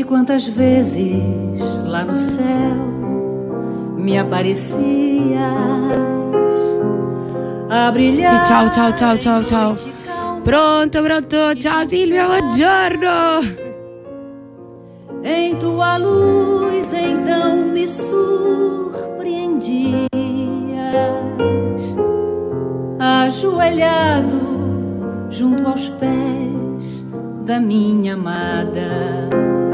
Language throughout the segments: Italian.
quantas vezes lá no céu me aparecias a brilhar. Ciao. Pronto. Ciao Silvia, buongiorno. Em tua luz então me surpreendias, ajoelhado junto aos pés da minha amada,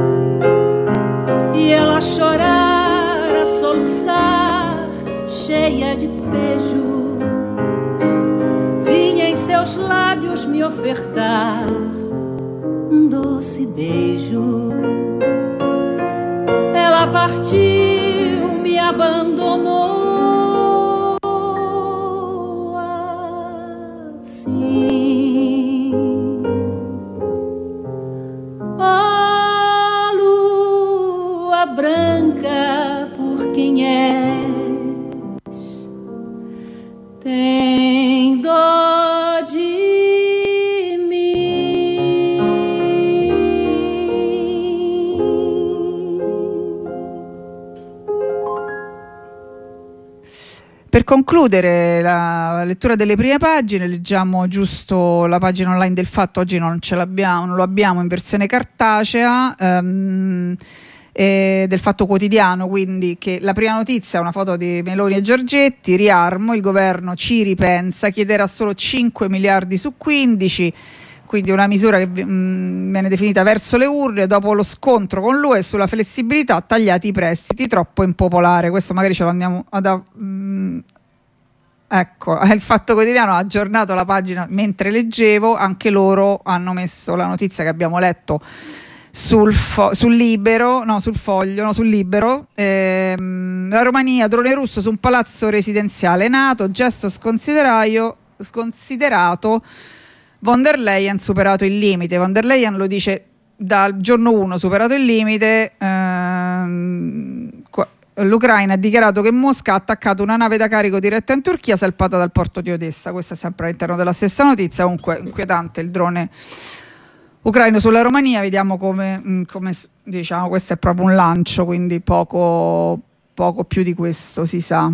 e ela a chorar, a soluçar, cheia de beijo, vinha em seus lábios me ofertar um doce beijo. Ela partiu, me abandonou assim. Oh, lua branca, por quem és, tem dó de Per concludere la lettura delle prime pagine, leggiamo giusto la pagina online del Fatto. Oggi non lo abbiamo in versione cartacea, del Fatto Quotidiano, quindi, che la prima notizia è una foto di Meloni e Giorgetti, riarmo, il governo ci ripensa, chiederà solo 5 miliardi su 15, quindi una misura che viene definita verso le urne dopo lo scontro con l'UE sulla flessibilità, tagliati i prestiti, troppo impopolare. Questo magari ce lo andiamo ad ecco, il Fatto Quotidiano ha aggiornato la pagina mentre leggevo, anche loro hanno messo la notizia che abbiamo letto sul Libero. La Romania, drone russo su un palazzo residenziale NATO, gesto sconsiderato. Von der Leyen superato il limite. Von der Leyen lo dice dal giorno 1, superato il limite. L'Ucraina ha dichiarato che Mosca ha attaccato una nave da carico diretta in Turchia salpata dal porto di Odessa. Questa è sempre all'interno della stessa notizia. Comunque inquietante il drone ucraino sulla Romania. Vediamo come diciamo, questo è proprio un lancio, quindi poco più di questo si sa.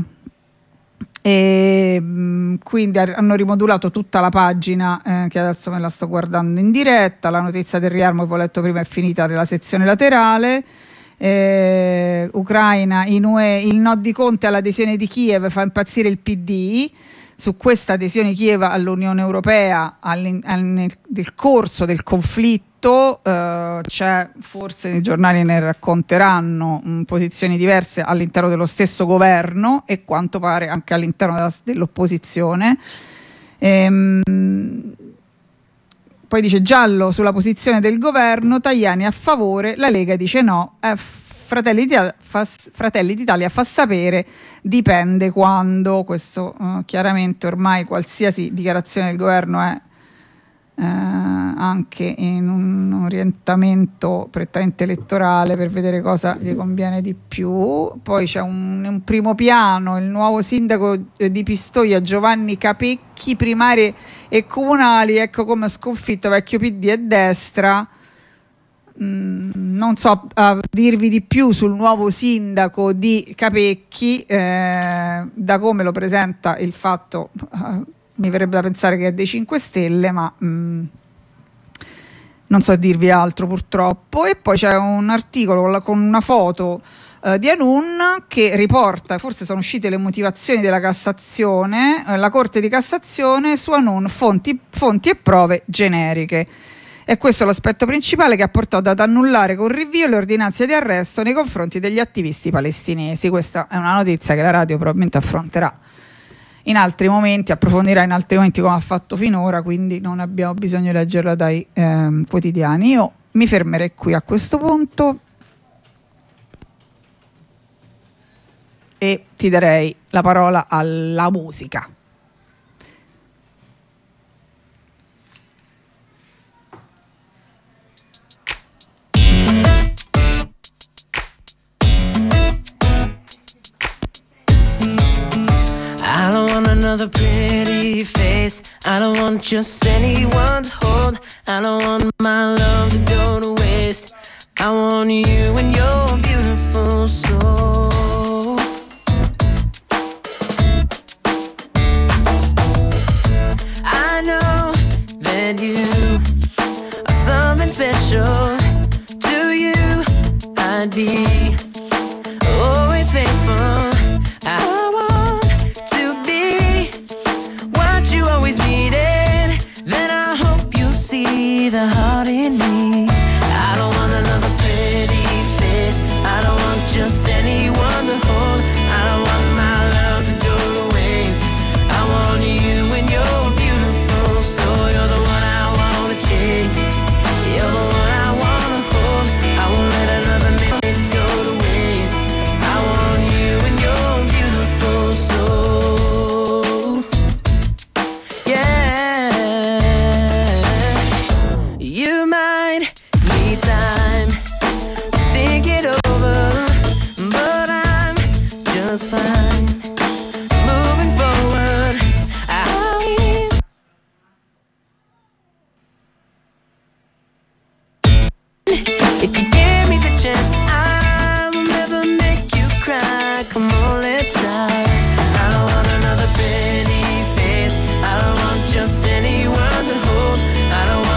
E quindi hanno rimodulato tutta la pagina, che adesso me la sto guardando in diretta. La notizia del riarmo che ho letto prima è finita nella sezione laterale. Ucraina in UE, il no di Conte all'adesione di Kiev fa impazzire il PD. Su questa adesione Kiev all'Unione Europea nel corso del conflitto c'è, forse i giornali ne racconteranno, posizioni diverse all'interno dello stesso governo e quanto pare anche all'interno dell'opposizione. Poi dice giallo sulla posizione del governo, Tajani a favore, la Lega dice no, Fratelli d'Italia fa sapere, dipende quando. Questo chiaramente ormai qualsiasi dichiarazione del governo è anche in un orientamento prettamente elettorale per vedere cosa gli conviene di più. Poi c'è un primo piano, il nuovo sindaco di Pistoia Giovanni Capecchi, primarie e comunali, ecco come sconfitto vecchio PD e destra. Non so dirvi di più sul nuovo sindaco di Capecchi, da come lo presenta il Fatto mi verrebbe da pensare che è dei 5 Stelle, ma non so dirvi altro purtroppo. E poi c'è un articolo con una foto di Anun che riporta, forse sono uscite le motivazioni della Cassazione, la Corte di Cassazione su Anun, fonti e prove generiche. E questo è l'aspetto principale che ha portato ad annullare con rinvio le ordinanze di arresto nei confronti degli attivisti palestinesi. Questa è una notizia che la radio probabilmente affronterà in altri momenti, approfondirà in altri momenti come ha fatto finora, quindi non abbiamo bisogno di leggerla dai quotidiani. Io mi fermerei qui a questo punto e ti darei la parola alla musica. I don't want another pretty face. I don't want just anyone to hold. I don't want my love to go to waste. I want you and your beautiful soul. I know that you are something special. To you, I'd be always faithful. I want to be what you always needed. Then I hope you see the heart in me. I don't want another pretty face. I don't want just anyone to hold. I don't want my love to go to waste. I want you and your beautiful soul. You're the one I wanna chase. You're the one I wanna hold. I won't let another minute go to waste. I want you and your beautiful soul. Yeah. You might need time to think it over, but I'm just fine. Moving forward, if you